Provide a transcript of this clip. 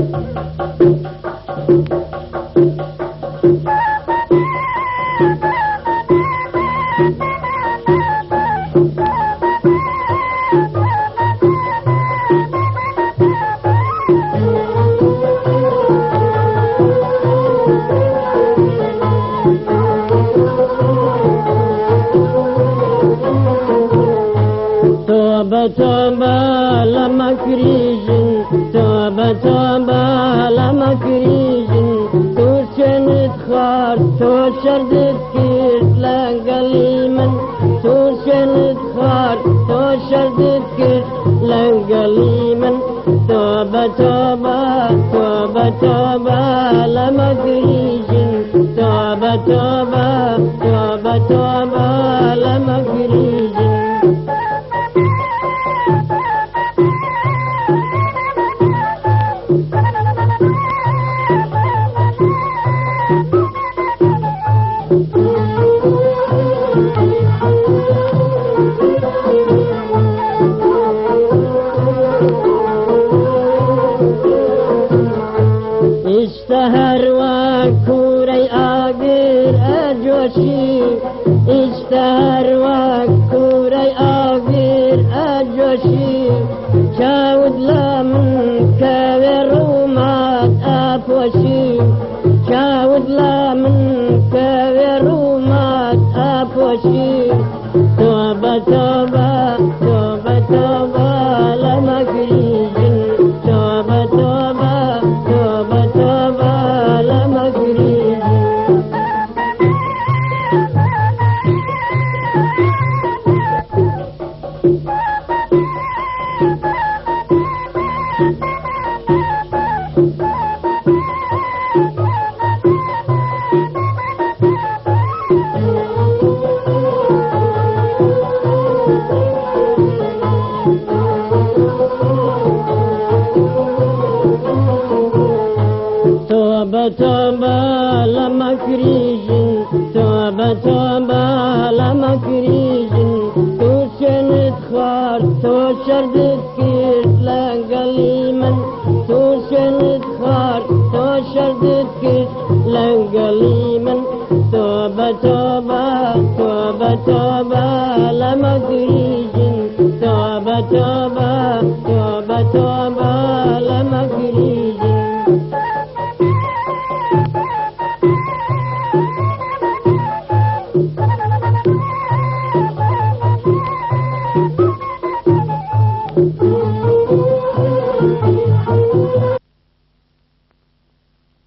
توبة توبة لمكريجن توبة توبة لمكريجن توشن تخار توشر دكير لنقليمن توشن تخار توشر دكير لنقليمن توبة توبة توبة توبة لمكريجن توبة توبة توبة توبة لمكريجن اشتهر وكوري آقر أجوشي اشتهر وكوري آقر أجوشي شاود لمن كورومات أفوشي شاود لمن كورومات أفوشي توبة توبة توبة توبة لمكريجن توبة توبة توبة توبة لمكريجن توبة توبة لمكريجن توبة توبة لمكريجن توشن تخار توشر دكير لنقليمن توشن تخار توشر دكير لنقليمن توبة توبة